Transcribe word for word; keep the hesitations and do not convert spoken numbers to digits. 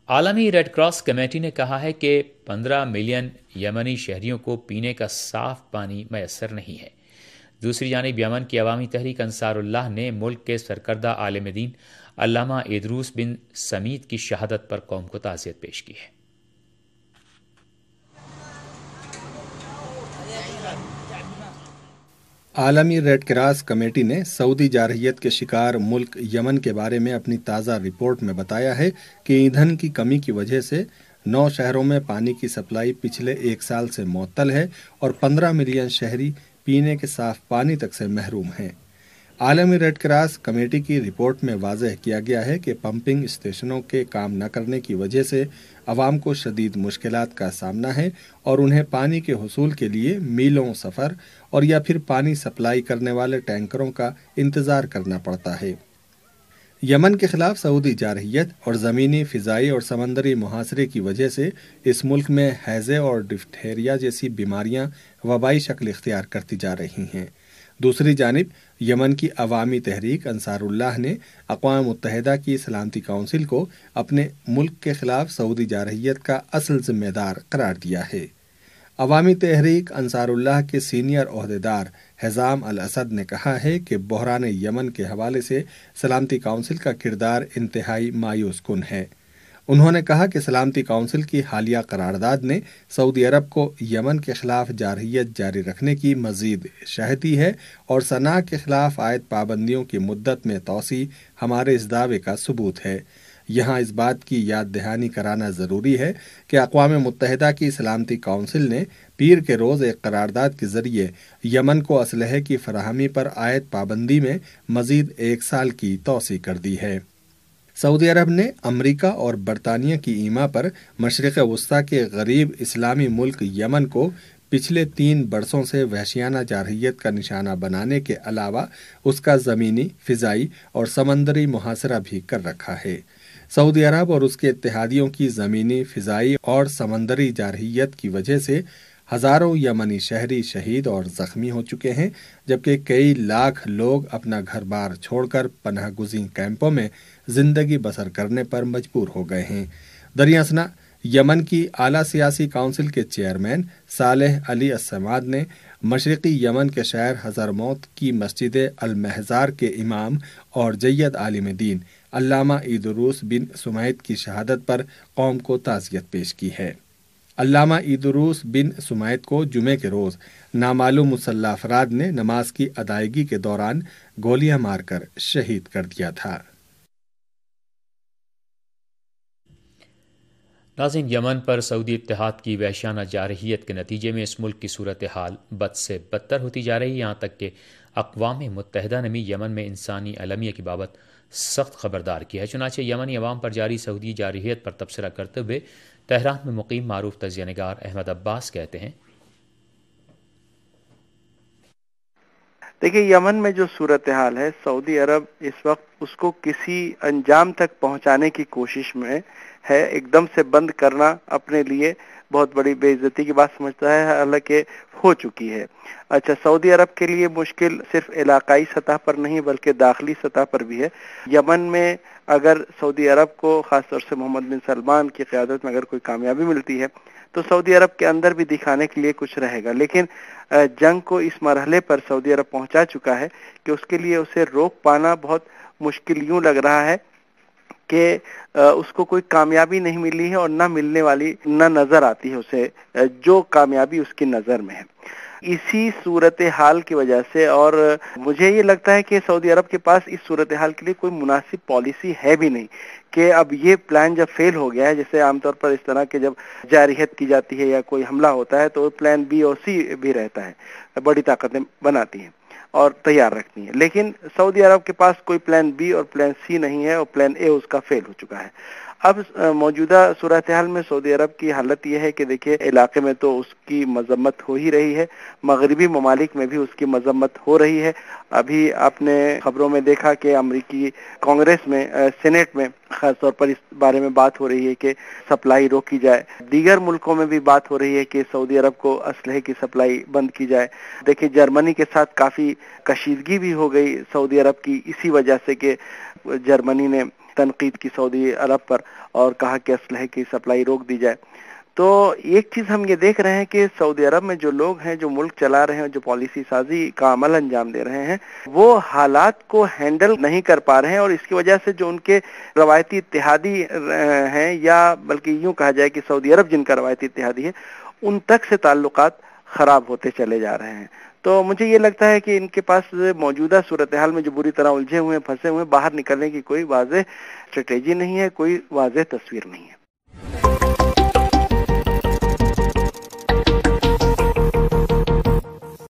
عالمی red cross committee نے کہا ہے کہ پندرہ ملین یمنی شہریوں کو پینے کا صاف پانی میسر نہیں ہے۔ دوسری جانب یمن کی عوامی تحریک انصار اللہ نے ملک کے سرکردہ عالم دین علامہ ایدروس بن سمیت کی شہادت پر قوم کو تعزیت پیش کی ہے۔ عالمی ریڈ کراس کمیٹی نے سعودی جارحیت کے شکار ملک یمن کے بارے میں اپنی تازہ رپورٹ میں بتایا ہے کہ ایندھن کی کمی کی وجہ سے نو شہروں میں پانی کی سپلائی پچھلے ایک سال سے معطل ہے اور پندرہ ملین شہری پینے کے صاف پانی تک سے محروم ہیں۔ عالمی ریڈ کراس کمیٹی کی رپورٹ میں واضح کیا گیا ہے کہ پمپنگ اسٹیشنوں کے کام نہ کرنے کی وجہ سے عوام کو شدید مشکلات کا سامنا ہے اور انہیں پانی کے حصول کے لیے میلوں سفر اور یا پھر پانی سپلائی کرنے والے ٹینکروں کا انتظار کرنا پڑتا ہے۔ یمن کے خلاف سعودی جارحیت اور زمینی، فضائی اور سمندری محاصرے کی وجہ سے اس ملک میں ہیضے اور ڈفتیریا جیسی بیماریاں وبائی شکل اختیار کرتی جا رہی ہیں۔ دوسری جانب یمن کی عوامی تحریک انصار اللہ نے اقوام متحدہ کی سلامتی کونسل کو اپنے ملک کے خلاف سعودی جارحیت کا اصل ذمہ دار قرار دیا ہے۔ عوامی تحریک انصار اللہ کے سینئر عہدیدار حزام الاسد نے کہا ہے کہ بحران یمن کے حوالے سے سلامتی کونسل کا کردار انتہائی مایوس کن ہے۔ انہوں نے کہا کہ سلامتی کونسل کی حالیہ قرارداد نے سعودی عرب کو یمن کے خلاف جارحیت جاری رکھنے کی مزید شرح دی ہے اور صنعاء کے خلاف عائد پابندیوں کی مدت میں توسیع ہمارے اس دعوے کا ثبوت ہے۔ یہاں اس بات کی یاد دہانی کرانا ضروری ہے کہ اقوام متحدہ کی سلامتی کونسل نے پیر کے روز ایک قرارداد کے ذریعے یمن کو اسلحے کی فراہمی پر عائد پابندی میں مزید ایک سال کی توسیع کر دی ہے۔ سعودی عرب نے امریکہ اور برطانیہ کی ایما پر مشرق وسطیٰ کے غریب اسلامی ملک یمن کو پچھلے تین برسوں سے وحشیانہ جارحیت کا نشانہ بنانے کے علاوہ اس کا زمینی، فضائی اور سمندری محاصرہ بھی کر رکھا ہے۔ سعودی عرب اور اس کے اتحادیوں کی زمینی، فضائی اور سمندری جارحیت کی وجہ سے ہزاروں یمنی شہری شہید اور زخمی ہو چکے ہیں، جبکہ کئی لاکھ لوگ اپنا گھر بار چھوڑ کر پناہ گزین کیمپوں میں زندگی بسر کرنے پر مجبور ہو گئے ہیں۔ دریں اثنا یمن کی اعلیٰ سیاسی کونسل کے چیئرمین صالح علی الصماد نے مشرقی یمن کے شہر حضرموت کی مسجد المحزار کے امام اور جید عالم دین علامہ ایدروس بن سمیت کی شہادت پر قوم کو تعزیت پیش کی ہے۔ علامہ ایدروس بن سمیت کو جمعے کے روز نامعلوم مسلح افراد نے نماز کی ادائیگی کے دوران گولیاں مار کر شہید کر دیا تھا۔ ناظرین، یمن پر سعودی اتحاد کی وحشیانہ جارحیت کے نتیجے میں اس ملک کی صورتحال بد سے بدتر ہوتی جا رہی ہے، یہاں تک کہ اقوام متحدہ نے بھی یمن میں انسانی المیہ کی بابت سخت خبردار کیا ہے۔ چنانچہ یمنی عوام پر جاری سعودی جارحیت پر تبصرہ کرتے ہوئے تہران میں مقیم معروف تجزیہ نگار احمد عباس کہتے ہیں، دیکھیے یمن میں جو صورتحال ہے، سعودی عرب اس وقت اس کو کسی انجام تک پہنچانے کی کوشش میں ہے۔ ایک دم سے بند کرنا اپنے لیے بہت بڑی بے عزتی کی بات سمجھتا ہے، حالانکہ ہو چکی ہے۔ اچھا، سعودی عرب کے لیے مشکل صرف علاقائی سطح پر نہیں بلکہ داخلی سطح پر بھی ہے۔ یمن میں اگر سعودی عرب کو خاص طور سے محمد بن سلمان کی قیادت میں اگر کوئی کامیابی ملتی ہے تو سعودی عرب کے اندر بھی دکھانے کے لیے کچھ رہے گا، لیکن جنگ کو اس مرحلے پر سعودی عرب پہنچا چکا ہے کہ اس کے لیے اسے روک پانا بہت مشکل یوں لگ رہا ہے کہ اس کو کوئی کامیابی نہیں ملی ہے اور نہ ملنے والی نہ نظر آتی ہے اسے جو کامیابی اس کی نظر میں ہے۔ اسی صورتحال کی وجہ سے، اور مجھے یہ لگتا ہے کہ سعودی عرب کے پاس اس صورتحال کے لیے کوئی مناسب پالیسی ہے بھی نہیں کہ اب یہ پلان جب فیل ہو گیا ہے، جیسے عام طور پر اس طرح کے جب جارحیت کی جاتی ہے یا کوئی حملہ ہوتا ہے تو پلان بی اور سی بھی رہتا ہے، بڑی طاقتیں بناتی ہیں اور تیار رکھتی ہیں، لیکن سعودی عرب کے پاس کوئی پلان بی اور پلان سی نہیں ہے اور پلان اے اس کا فیل ہو چکا ہے۔ اب موجودہ صورتحال میں سعودی عرب کی حالت یہ ہے کہ دیکھیے علاقے میں تو اس کی مذمت ہو ہی رہی ہے، مغربی ممالک میں بھی اس کی مذمت ہو رہی ہے۔ ابھی آپ نے خبروں میں دیکھا کہ امریکی کانگریس میں، سینیٹ میں خاص طور پر اس بارے میں بات ہو رہی ہے کہ سپلائی روکی جائے۔ دیگر ملکوں میں بھی بات ہو رہی ہے کہ سعودی عرب کو اسلحے کی سپلائی بند کی جائے۔ دیکھیں جرمنی کے ساتھ کافی کشیدگی بھی ہو گئی سعودی عرب کی، اسی وجہ سے کہ جرمنی نے تنقید کی سعودی عرب پر اور کہا کہ اسلحے کی سپلائی روک دی جائے. تو ایک چیز ہم یہ دیکھ رہے ہیں کہ سعودی عرب میں جو لوگ ہیں جو ملک چلا رہے ہیں جو پالیسی سازی کا عمل انجام دے رہے ہیں وہ حالات کو ہینڈل نہیں کر پا رہے ہیں اور اس کی وجہ سے جو ان کے روایتی اتحادی ہیں یا بلکہ یوں کہا جائے کہ سعودی عرب جن کا روایتی اتحادی ہے ان تک سے تعلقات خراب ہوتے چلے جا رہے ہیں. تو مجھے یہ لگتا ہے کہ ان کے پاس موجودہ صورتحال میں جو بری طرح الجھے ہوئے ہیں پھنسے ہوئے ہیں باہر نکلنے کی کوئی واضح اسٹریٹجی نہیں ہے, کوئی واضح تصویر نہیں ہے.